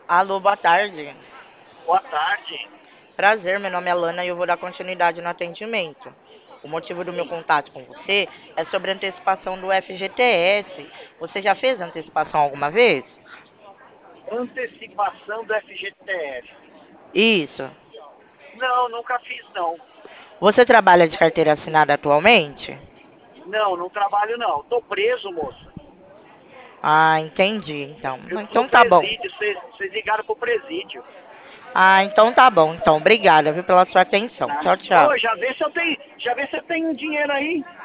Alô, boa tarde. Boa tarde. Prazer, meu nome é Lana e eu vou dar continuidade no atendimento. O motivo do meu Sim. contato com você é sobre a antecipação do FGTS. Você já fez antecipação alguma vez? Antecipação do FGTS. Isso. Não, nunca fiz não. Você trabalha de carteira assinada atualmente? Não, não trabalho não. Tô preso, moça. Ah, entendi. Então, Eu tô no então tá bom. presídio. Vocês ligaram pro presídio. Ah, então tá bom. Então, obrigada, viu, pela sua atenção. Tá? Tchau, tchau. Ô, já vê se eu tenho um dinheiro aí.